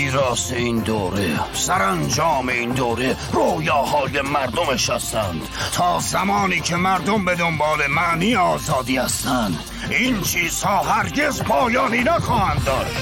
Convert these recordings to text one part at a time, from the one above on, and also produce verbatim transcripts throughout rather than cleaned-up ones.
میراث این دوره، سرانجام این دوره رویاهای مردمش هستند. تا زمانی که مردم به دنبال معنی آزادی هستند، این چیزها هرگز پایانی نخواهند داشت.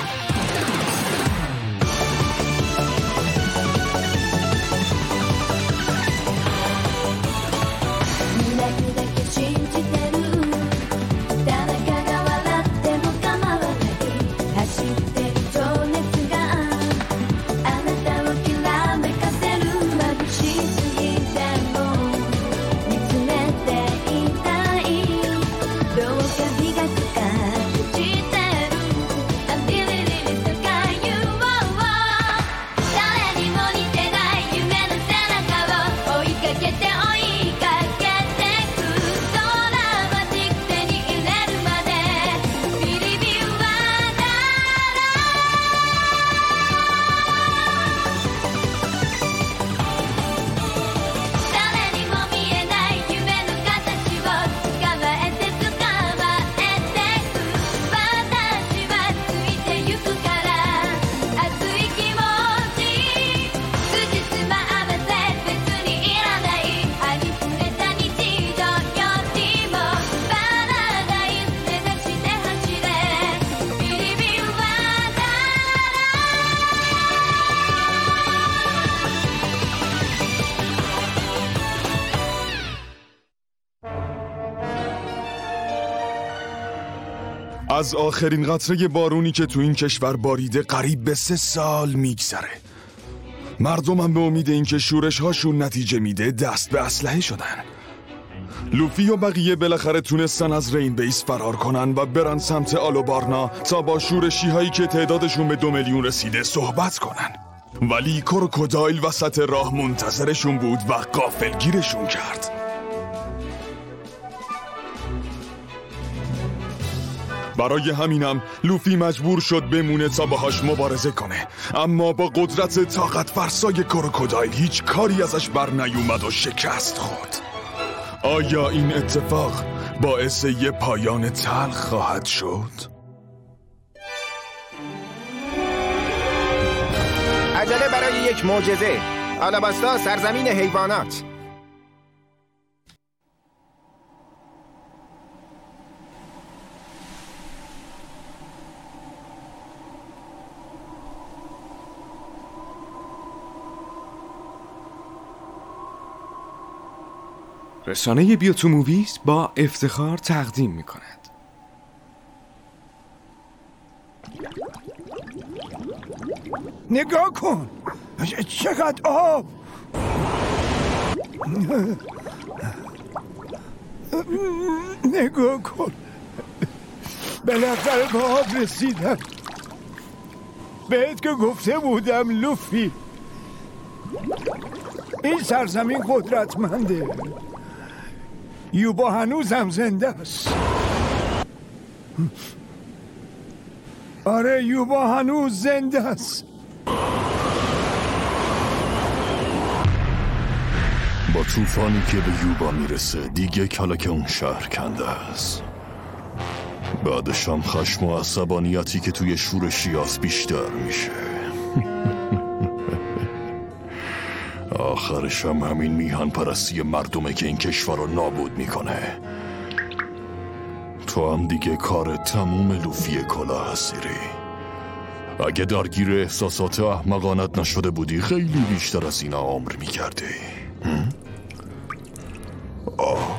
از آخرین قطره بارونی که تو این کشور باریده قریب به سه سال میگذره. مردم هم به امید این که شورش هاشون نتیجه میده دست به اسلحه شدن. لوفی و بقیه بالاخره تونستن از رین بیس فرار کنن و برن سمت آلوبارنا تا با شورشی هایی که تعدادشون به دو میلیون رسیده صحبت کنن. ولی کروکودایل وسط راه منتظرشون بود و غافلگیرشون کرد. برای همینم لوفی مجبور شد بمونه تا باهاش مبارزه کنه، اما با قدرت طاقت فرسای کروکودایل هیچ کاری ازش بر نیومد و شکست خورد. آیا این اتفاق باعث یه پایان تلخ خواهد شد؟ عجله برای یک معجزه. آلاباستا سرزمین حیوانات. رسانه بیوتو موویز با افتخار تقدیم می کند. نگاه کن چقدر آب. نگاه کن بالاخره به آب رسیدم. بهت که گفته بودم لوفی، این سرزمین قدرتمنده. یوبا هنوزم زنده است. آره یوبا هنوز زنده است. با طوفانی که به یوبا میرسه دیگه کلک اون شهر کنده است. بعدش هم خشم و عصبانیتی که توی شورشیاس بیشتر میشه. آخرش هم همین میهن پرستی مردمه که این کشور رو نابود میکنه. تو هم دیگه کار تموم لوفی کلاه هستیری. اگه درگیر احساسات احمقانت نشده بودی خیلی بیشتر از اینا عمر میکردی. آه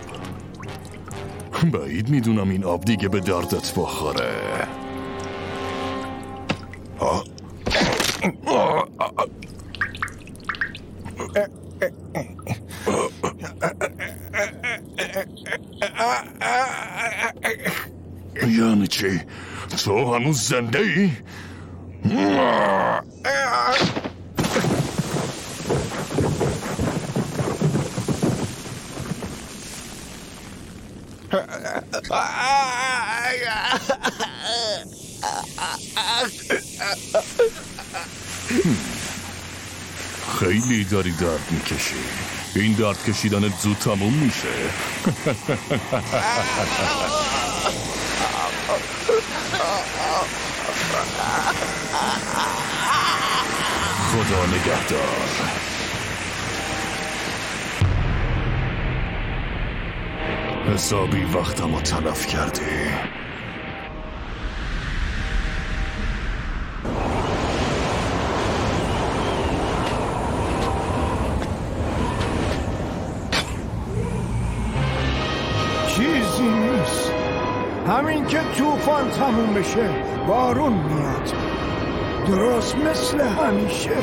بعید میدونم این آب دیگه به دردت بخوره. آه آه یعنی چی؟ تو هنوز زنده ای؟ خیلی داری درد میکشی. این درد کشیدن زود تموم میشه. خدا نگهدار. حسابی وقتمو تلف کردی. چیزی نیست. همین که طوفان تموم بشه بارون میاد، درست مثل همیشه.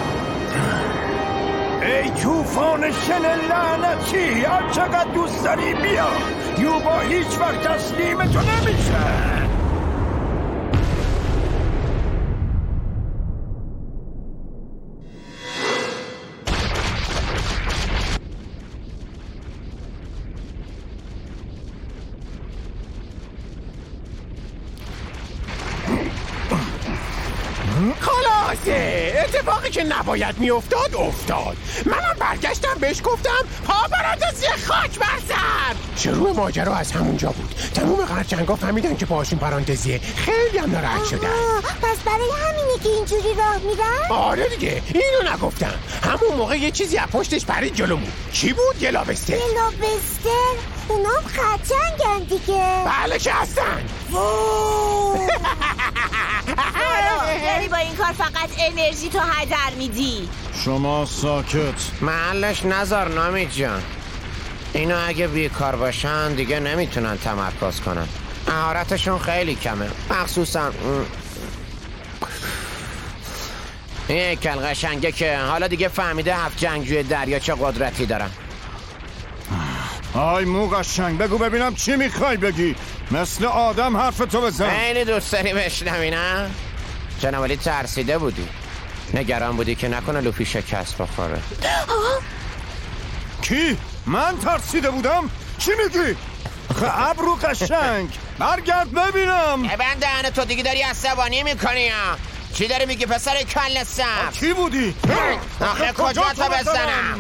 ای طوفان شن لعنتی، هر چقدر دوست داری بیا، یوبا هیچ وقت تسلیم تو نمیشه. خلاصه اتفاقی که نباید میافتاد افتاد. منم برگشتم بهش گفتم پا برات زیر خاک برسن. شروع ماجرا از همونجا بود. تموم خرچنگا فهمیدن که پاهاشون پرانتزیه، خیلی هم ناراحت شدن. پس برای همینه که اینجوری راه میرن؟ آره دیگه، اینو نگفتم. همون موقع یه چیزی از پشتش پرید جلومون. چی بود؟ یه لابستر. یه لابستر؟ اونام خرچنگن دیگه. بله که هستن. یعنی با این کار فقط انرژی تو هدر میدی. شما ساکت. محلش نذار نامی جان. اینا اگه بیکار باشن دیگه نمیتونن تمرکز کنن. مهارتشون خیلی کمه، مخصوصا یک کل قشنگه که حالا دیگه فهمیده هفت جنگجوی دریا چه قدرتی دارن. آی مو قشنگ، بگو ببینم چی میخوای بگی؟ مثل آدم حرف تو بزن. خیلی دوست داری بشنوی نه؟ جناب علی ترسیده بودی، نگران بودی که نکنه لوفی شکست بخوره. کی؟ من ترسیده بودم؟ چی میگی؟ ابرو قشنگ برگرد ببینم. ببند دهن تو، دیگه داری عصبانی میکنی ها. چی داری میگی پسر کله سبز؟ کی بودی؟ آخه کجا تو بزنم؟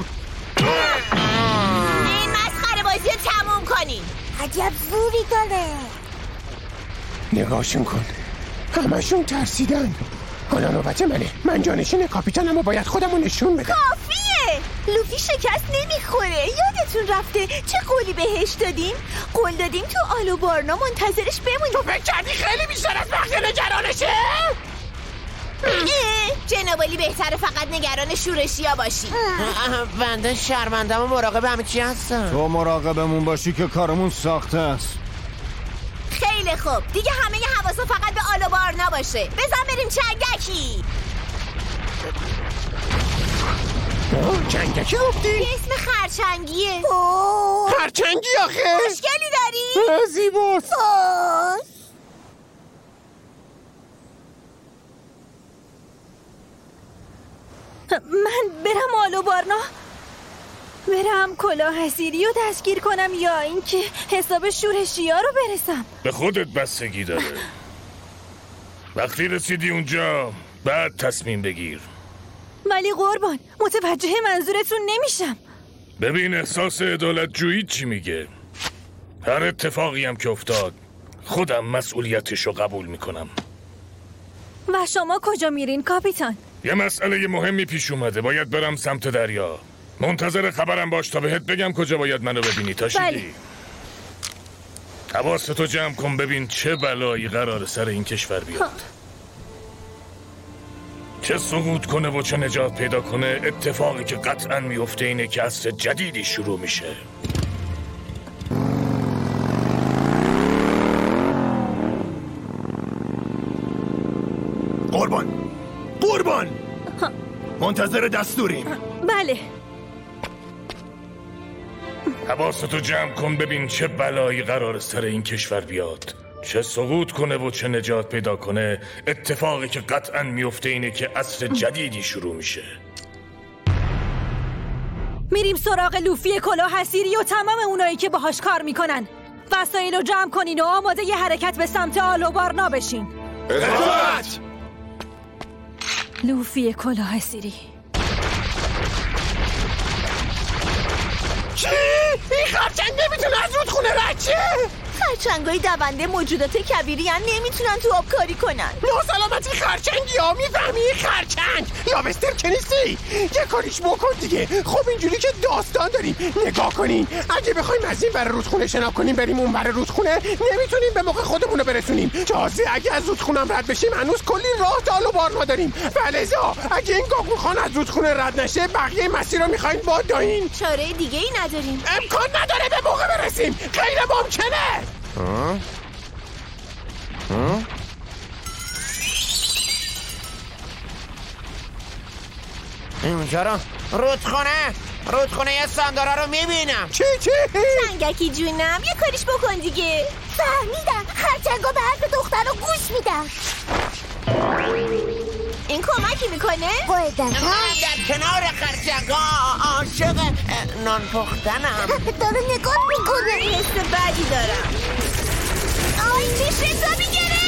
این مسخره بازی رو تموم کنیم. عجب زوری داره. نگاهشون کن، همشون ترسیدن. حالا نوبت منه. من جانشین کاپیتانم و باید خودمو نشون بدم. کافیه. لوفی شکست نمیخوره. یادتون رفته چه قولی بهش دادیم؟ قول دادیم تو آلو بارنا منتظرش بمونیم. تو فکر کردی خیلی بیشتر از وقت نگرانشه؟ جناب علی بهتره فقط نگران شورشیا باشی. بنده شرمندم و مراقب همه چی هستم. تو مراقبمون باشی که کارمون ساخته است. خیلی خوب، دیگه همه حواسا فقط به آلو بارنا باشه. بزن بریم چنگکی. چنگکی گفتی؟ اسم خرچنگیه. خرچنگی آخه؟ مشکلی داری؟ زیباست. من برم آلو بارنا؟ برم کلاه حسیری رو دستگیر کنم یا اینکه حساب شورشیا رو برسم؟ به خودت بستگی داره. وقتی رسیدی اونجا بعد تصمیم بگیر. ولی قربان، متوجه منظورتون نمیشم. ببین احساس عدالت جویی چی میگه. هر اتفاقی هم که افتاد خودم مسئولیتشو قبول میکنم. و شما کجا میرین کاپیتان؟ یه مسئله مهمی پیش اومده، باید برم سمت دریا. منتظر خبرم باش تا بهت بگم کجا باید منو ببینی. تا شدی حواستو جمع کن ببین چه بلایی قرار سر این کشور بیاد. ها. چه سقوط کنه و چه نجات پیدا کنه. اتفاقی که قطعا میفته اینه که عصر جدیدی شروع میشه. قربان قربان ها. منتظر دستوریم. بله. حواستو جمع کن ببین چه بلایی قرار سر این کشور بیاد. چه سقوط کنه و چه نجات پیدا کنه. اتفاقی که قطعا میفته اینه که عصر جدیدی شروع میشه. میریم سراغ لوفی کلاه حسیری و تمام اونایی که باهاش کار میکنن. وسایل رو جمع کنین و آماده ی حرکت به سمت آلو بارنا بشین. اطاعت! لوفی کلاه حسیری. چی؟ این خرچنگ نمیتونه از رودخونه رد شه؟ خرچنگای دونده موجودات کبیری هم نمیتونن تو آب کاری کنن. ناسلامتی خرچنگ یا میفهمی خرچنگ یا بستر که نیستی؟ یه کاریش بکن دیگه. خب اینجوری که داستان داریم. نگاه کنین، اگه بخوایم از این ور رودخونه شنا کنیم بریم اون ور رودخونه نمیتونیم به موقع خودمونو برسونیم. تازه اگه از رودخونم رد بشیم هنوز کلی راه تا آلوبارنا داریم. ولذا اگه این گاگو خان از رودخونه رد نشه بقیه مسیر رو میخواین باد داین. چاره دیگه ای نداریم. امکان نداره به موقع برسیم. غیر ممکنه. ها؟ ها؟ اینجا رو رودخونه رودخونه ساندارا رو میبینم. چی چی؟ سنگکی جونم یه کاریش بکن دیگه. فهمیدم. خرچنگا به حرف دختر رو گوش میدن. این کمکی میکنه؟ قاعدتا من در کنار خرچنگا عاشق نان پختنم. داره نگاه میکنه. حس بدی دارم. آی چشم تو میگره.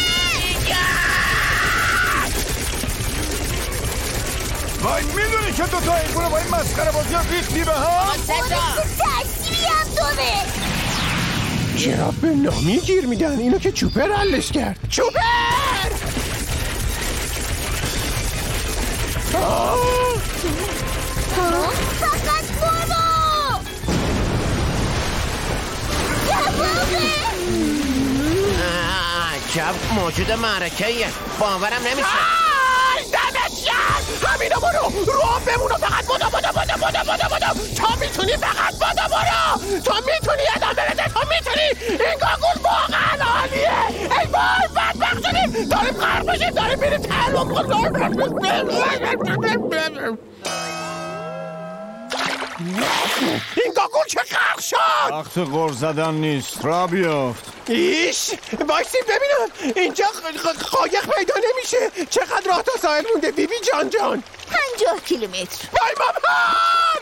وای میدونی که دوتا ایگونه با این مسخره بازی ها ریختی به هم؟ تشریفی هم داره. چرا به نامی گیر میدن؟ اینو که چوپر حلش کرد. چوپر! فقط برو. عجب موجود معرکه‌ایه. باورم نمیشه. دمشگر همینو برو رو آب بمونو. فقط بودو بودو بودو بودو بودو بودو. تو میتونی. فقط بودو برو. تو میتونی. ادام برده. تو میتونی. این گاگول واقعا عالیه. ای وای بدبخت شدیم. داریم غرق بشیم. داریم میریم تعلق این گاگول چه غرق شد. وقت غر زدن نیست. را بیافت. ایش وایسیم ببینم اینجا قایق پیدا نمیشه. چقدر راه تا ساحل مونده بیبی جان جان؟ پنجاه کیلومتر. وای مامان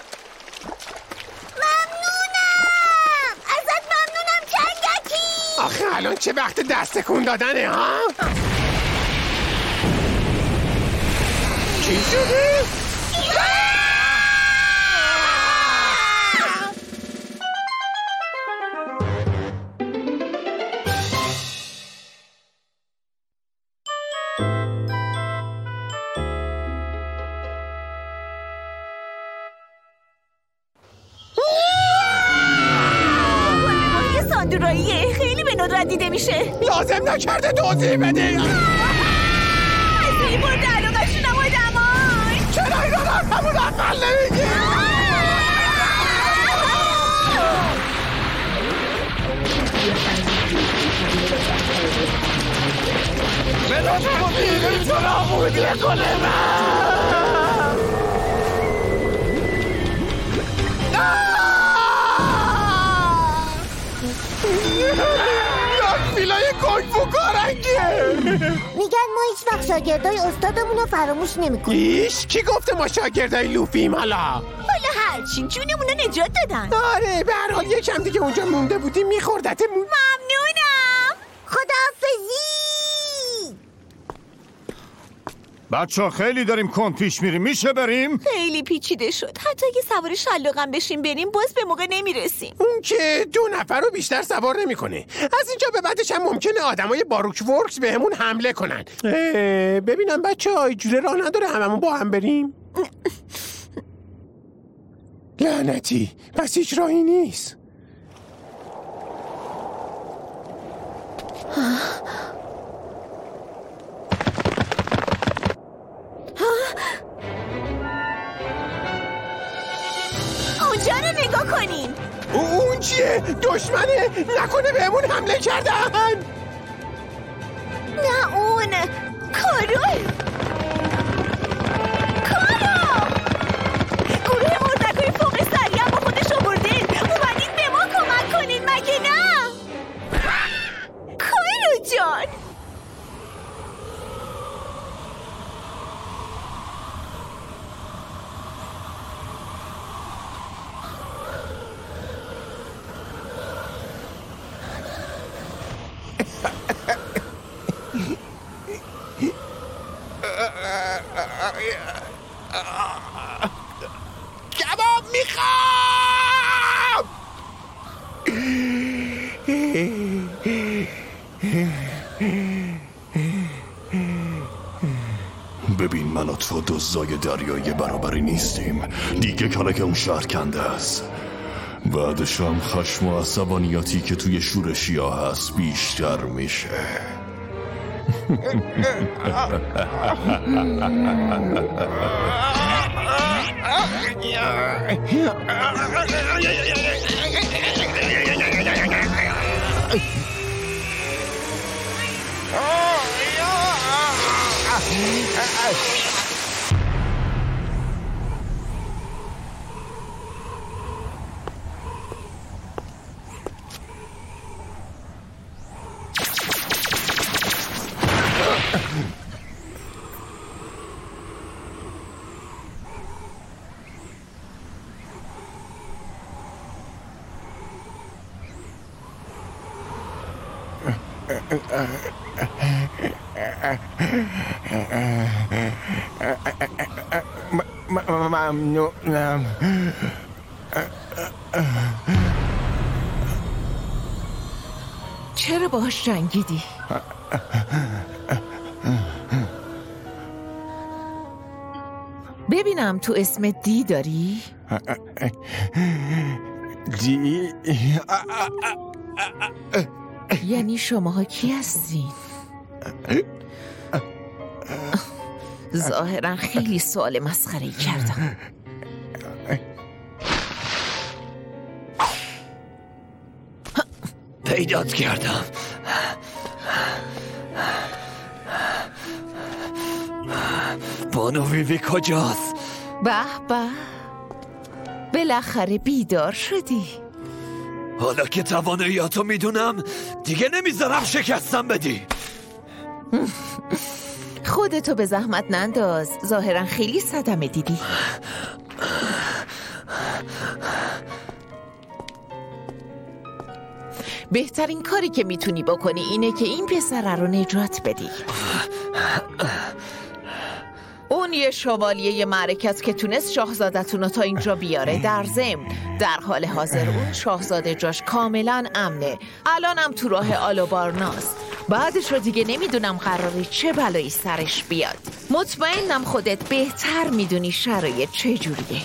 ممنونم. ازت ممنونم کنگکی. آخه الان چه وقت دست کن دادنه ها؟ چی شده؟ ساندوراییه. خیلی به ندرت دیده میشه. لازم نکرده توضیح بده. از این مورد علاقش نمایدم آی. چرا این رو همون اقل نمیگی؟ به لطفا بیرون تو نامودی کنه من. یک فیلای کنگفو کارنگه. میگن ما هیچ وقت شاگردای استادمون رو فراموش نمیکنیم. ایش کی گفته ما شاگردای لوفیم حالا؟ حالا هرچی جونمون رو نجات دادن. آره به هر حال یکم دیگه اونجا مونده بودیم میخوردتمون. ممنونم. خداحافظی. بچه ها خیلی داریم کند پیش میریم. میشه بریم؟ خیلی پیچیده شد. حتی اگه سوار شلاقم بشیم بریم باز به موقع نمیرسیم. اون که دو نفر رو بیشتر سوار نمیکنه. از اینجا به بعدش هم ممکنه آدمای باروک ورکس بهمون حمله کنن. ببینم بچه ها جوره راه نداره هممون با هم بریم. لعنتی پس هیچ راهی نیست. اونجا رو نگاه کنین. اون چیه؟ دشمنه؟ نکنه بهمون حمله کردن؟ نه اون کارول. کارو گروه مردکای فوق سریع هم با خودش آوردین. اومدین به ما کمک کنین مگه نه؟ کارو جان کباب میخوام. ببین من و تو دزدای دریایی برابری نیستیم. دیگه کلک اون شهر کنده است. بعدش هم خشم و عصبانیتی که توی شورشیا هست بیشتر میشه. ممنونم. چرا باهاش جنگیدی؟ ببینم تو اسم دی داری؟ دی؟ یعنی شماها کی هستین؟ ظاهرا خیلی سوال مسخره‌ای کردم. پیدات کردم. بانو ویوی کجاست؟ به به، بالاخره بیدار شدی. حالا که تواناییاتو میدونم دیگه نمیذارم شکستم بدی. خودتو به زحمت ننداز، ظاهرا خیلی صدمه دیدی. بهترین کاری که میتونی بکنی اینه که این پسره رو نجات بدی. اون یه شوالیه معرکت که تونست شاهزادتون رو تا اینجا بیاره. در ضمن در حال حاضر اون شاهزاده جاش کاملا امنه. الانم تو راه آلوبارناست. بعدش رو دیگه نمیدونم قراره چه بلایی سرش بیاد. مطمئنم خودت بهتر میدونی شرایط چه جوریه.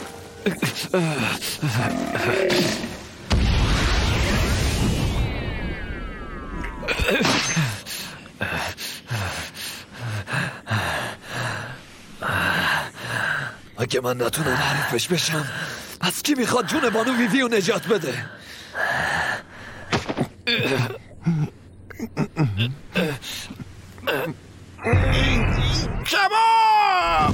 اگه من نتونم حریفش بشم پس کی میخواد جون بانو ویوی رو نجات بده؟ کباب!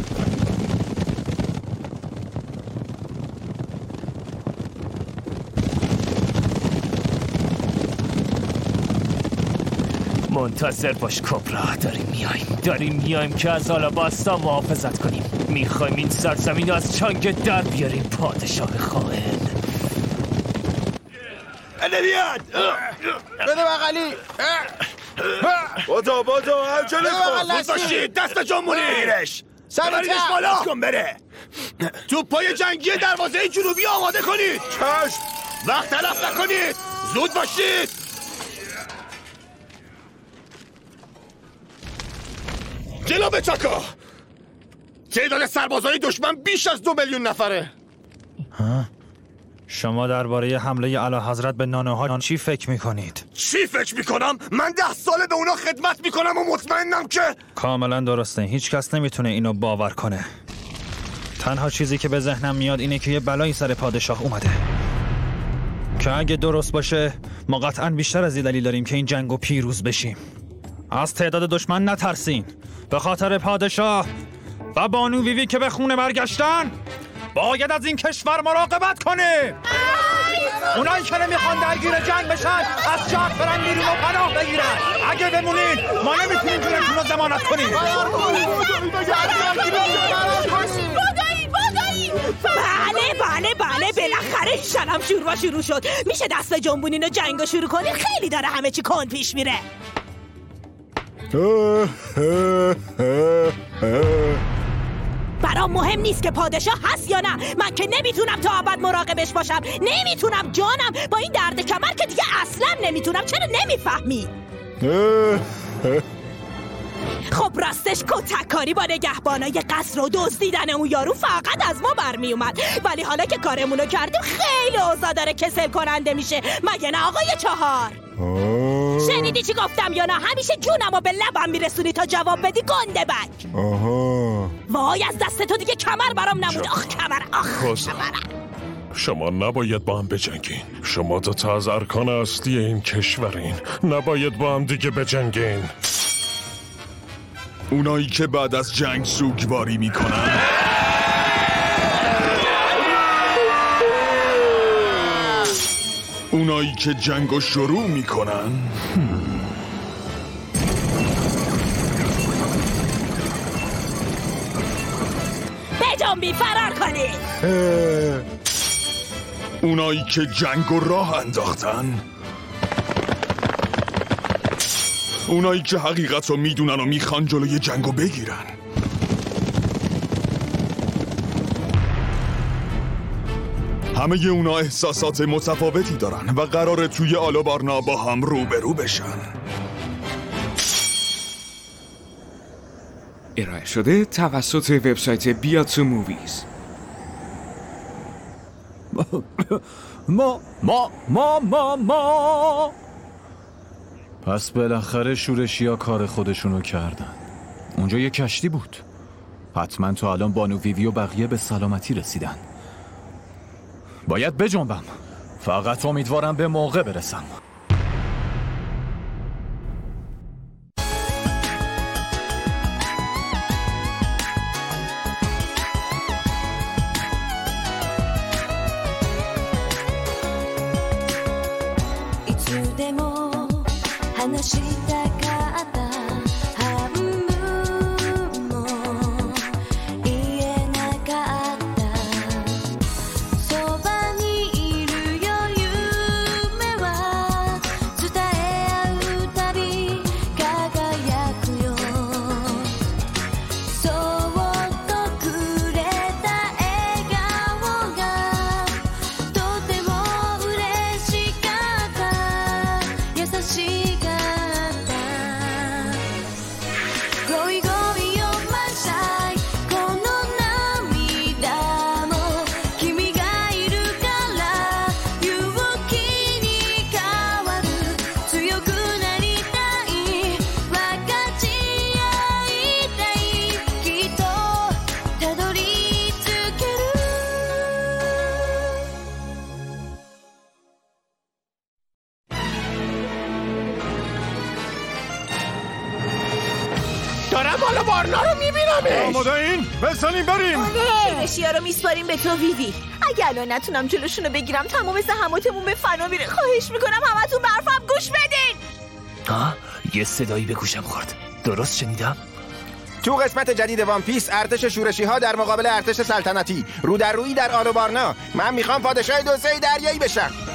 منتظر باش کبرا، داریم میایم داریم میایم که از آلاباستا محافظت کنیم. میخوایم این سرزمین رو از چنگ در بیاریم. پادشاه خائن نمیاد. بده بغلی. بادو بادو عجله کن. بود باشید دست جمهوری ایرش سریعتر بالا کن بره. تو پای جنگی دروازه جنوبی آماده کنید. چشم. وقت تلف نکنید. زود باشید. جلو به چاکا. تعداد سربازای دشمن بیش از دو میلیون نفره. ها؟ شما درباره حمله اعلیحضرت به نانوها چی فکر میکنید؟ چی فکر میکنم؟ من ده ساله به اونا خدمت میکنم و مطمئنم که کاملا درسته. هیچ کس نمیتونه اینو باور کنه. تنها چیزی که به ذهنم میاد اینه که یه بلایی سر پادشاه اومده که اگه درست باشه ما قطعا بیشتر از این دلیل داریم که این جنگو پیروز بشیم. از تعداد دشمن نترسین. به خاطر پادشاه و بانو ویوی که به خونه برگشتن باید از این کشور مراقبت کنیم. اونایی که نمیخوان درگیر جنگ بشن از شهر برن بیرون و پناه بگیرن. اگه بمونید ما نمیتونیم جونتون رو ضمانت کنیم. بله بله بله بالاخره شنم شروع شروع شد. میشه دست جنبونین و جنگو شروع کنین؟ خیلی داره همه چی کند پیش میره. برام مهم نیست که پادشاه هست یا نه. من که نمیتونم تا ابد مراقبش باشم. نمیتونم جانم. با این درد کمر که دیگه اصلا نمیتونم. چرا نمیفهمی؟ خب راستش کتککاری با نگهبانای قصر و دزدیدن اون یارو فقط از ما برمی اومد، ولی حالا که کارمونو کردیم خیلی اوضاع داره کسل کننده میشه، مگه نه آقای چهار؟ شنیدی چی گفتم یا نه؟ همیشه جونمو به لبم میرسونی تا جواب بدی گنده بک. آها وای از دست تو دیگه کمر برام نمود. آخ کمر، آخ کمر. شما نباید با هم بجنگین. شما دوتا از ارکان اصلی این کشورین، نباید با هم دیگه بجنگین. اونایی که بعد از جنگ سوگواری میکنن، اونایی که جنگو شروع میکنن، بجنبی فرار کنی. اونایی که جنگو راه انداختن، اونایی که حقیقت رو میدونن و میخوان جلوی جنگو بگیرن. همه اونا احساسات متفاوتی دارن و قراره توی آلوبارنا با هم روبرو بشن. ارائه شده توسط وبسایت بیاتو موویز. ما ما ما ما ما پس بالاخره شورشیا کار خودشونو کردن. اونجا یه کشتی بود، حتما تو الان بانو ویوی و بقیه به سلامتی رسیدن. باید بجنبم، فقط امیدوارم به موقع برسم. دارم آلوبارنا رو میبینمش. آماده این؟ بزنیم بریم. شورشیا رو میسپاریم به تو ویوی. اگه الان نتونم جلوشونو بگیرم تمام زحماتمون به فنا میره. خواهش میکنم همتون به حرفم گوش بدین. آه یه صدایی به گوشم خورد. درست شنیدم؟ تو قسمت جدید وان پیس ارتش شورشی ها در مقابل ارتش سلطنتی، رو در رویی در آلوبارنا. من میخوام پادشاه دوزه دریایی بشم.